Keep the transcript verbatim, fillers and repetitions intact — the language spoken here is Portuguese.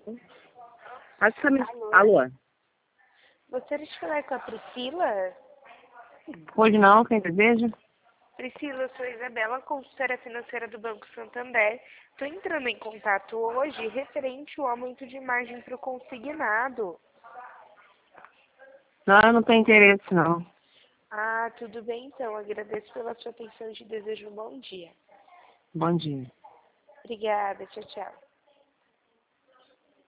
Acho que tá me... Alô? Alô? Gostaria de falar com a Priscila? Hoje não, quem deseja? Priscila, eu sou a Isabela, consultora financeira do Banco Santander. Estou entrando em contato hoje referente ao aumento de margem para o consignado. Não, eu não tenho interesse, não. Ah, tudo bem então. Agradeço pela sua atenção e te desejo um bom dia. Bom dia. Obrigada, tchau, tchau.